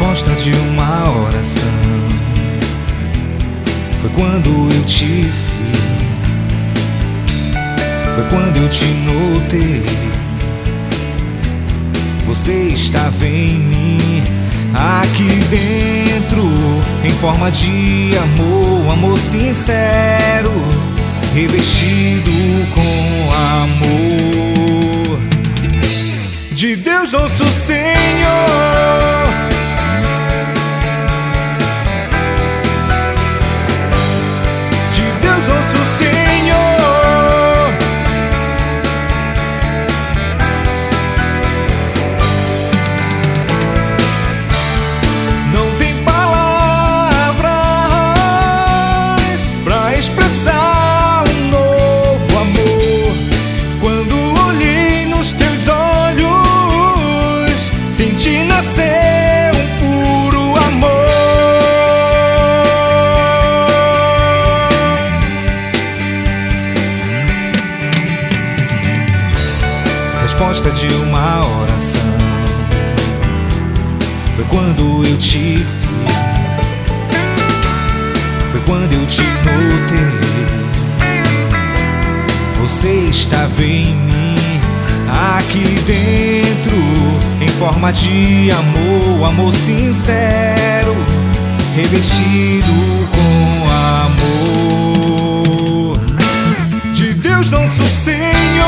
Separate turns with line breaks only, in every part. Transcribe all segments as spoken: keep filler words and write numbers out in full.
resposta de uma oração foi quando eu te vi, foi quando eu te notei. Você estava em mim, aqui dentro, em forma de amor, amor sincero, revestido com amor de Deus nosso Senhor. De Deus nosso Senhor. Não tem palavras pra expressar um novo amor. Quando olhei nos teus olhos, senti nascer um puro amor. Resposta de uma oração foi quando eu te vi, foi quando eu te notei. Você estava em mim, aqui dentro, em forma de amor, amor sincero, revestido com amor de Deus nosso Senhor.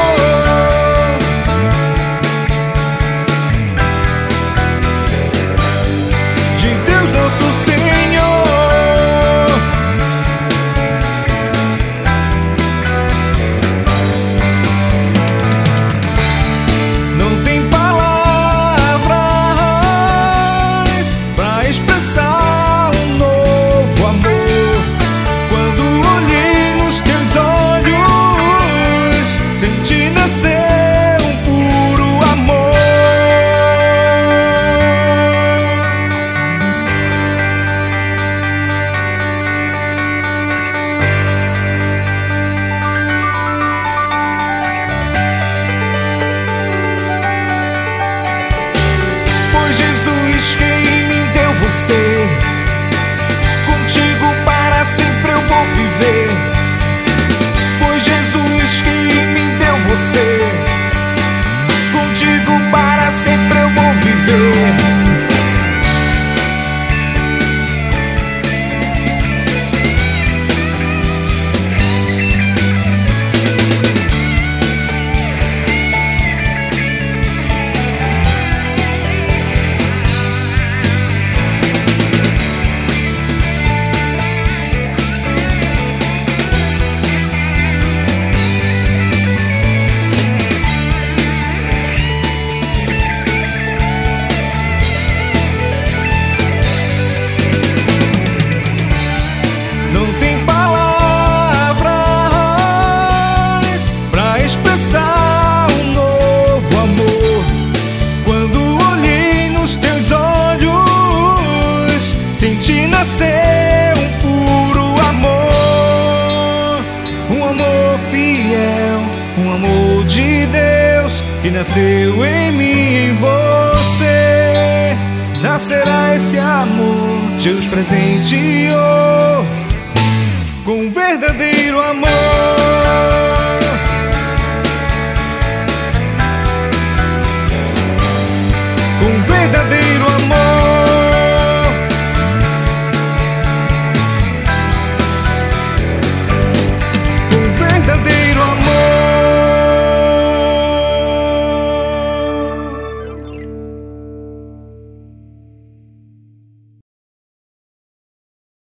De Deus nosso Senhor. Não tem palavras pra expressar um novo amor. Quando olhei nos teus olhos, senti nascer um puro amor. Foi Jesus quem me deu você, contigo para sempre eu vou viver. Foi Jesus quem me deu você, contigo para sempre eu vou viver. Não tem palavras pra expressar um novo amor. Quando olhei nos teus olhos, senti nascer um puro amor. Um amor fiel, um amor de Deus que nasceu em mim e em você. Nascerá esse amor, Jesus presenteou com verdadeiro amor.